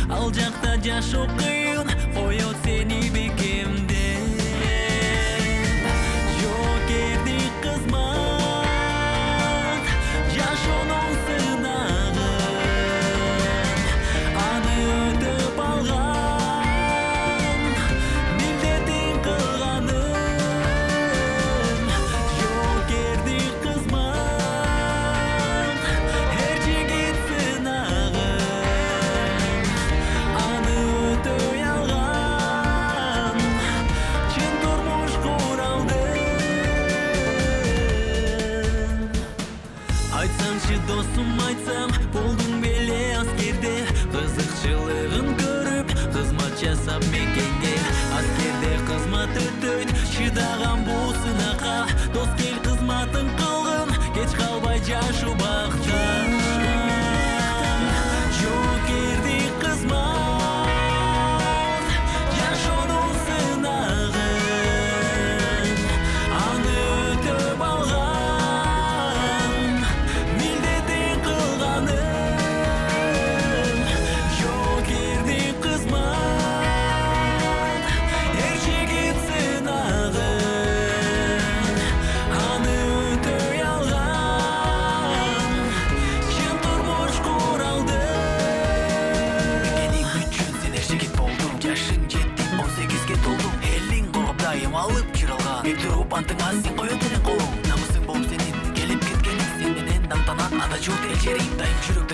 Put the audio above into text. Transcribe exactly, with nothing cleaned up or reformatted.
ал жакта жашоо кыйын коёт сени бекемде. Жоокерди кызмат жашоонун сынагы, аны өтөп алган милдетин кылганым. Жоокерди кызмат эр жигит сынагы, аны өтөй алган чын турмуш куралды. Айтсаңчы досум, айтсам, болдуң беле аскерде, кызыкчылыгын көрүп кызмат жасап мекенге. Аскерде кызмат өтөйт чыдаган бул сынакка, дос кел кызматын кылгын, кеч калбай жашоо бакта. Жоокерди кызмат жашоонун сынагы, аны өтөп алган милдетин кылганым. Жоокерди кызмат эр жигит сынагы, аны өтөй алган чын турмуш куралды. Мекениң үчүн сен эр жигит болдуң, жашың жетти он сегизге толдуң, элиң кооп дайым алып киралган, бек туруп антыңа сен коет элең колуң. Намысың болуп сенин келип кеткениң, сен менен даңтанат ата журт эл жериң, дайым жүрөк